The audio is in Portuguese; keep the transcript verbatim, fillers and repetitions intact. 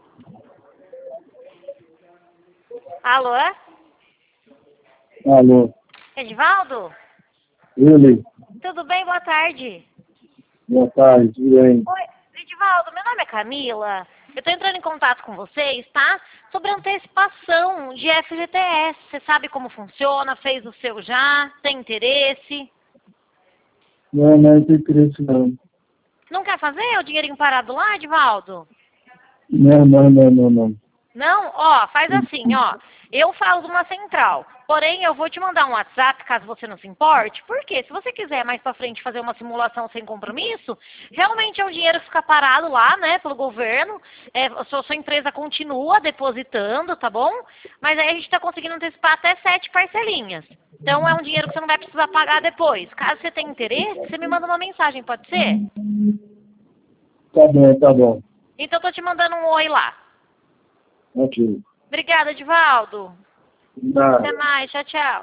Alô? Alô, Edivaldo? ele, Tudo bem? Boa tarde. boa tarde, tudo bem? Oi, Edivaldo, meu nome é Camila. Eu tô entrando em contato com vocês, tá? Sobre antecipação de F G T S. Você sabe como funciona? Fez o seu já? Tem interesse? Não, não tem interesse não. Não quer fazer o dinheirinho parado lá, Edivaldo? Não, não, não, não, não. Não? Ó, faz assim, ó. Eu falo de uma central. Porém, eu vou te mandar um WhatsApp, caso você não se importe. Porque se você quiser mais pra frente fazer uma simulação sem compromisso, realmente é um dinheiro que fica parado lá, né, pelo governo. É, a sua, sua empresa continua depositando, tá bom? Mas aí a gente tá conseguindo antecipar até sete parcelinhas. Então é um dinheiro que você não vai precisar pagar depois. Caso você tenha interesse, você me manda uma mensagem, pode ser? Tá bom, tá bom. Então eu tô te mandando um oi lá. Ok. Obrigada, Edivaldo. Nada. Até mais. Tchau, tchau.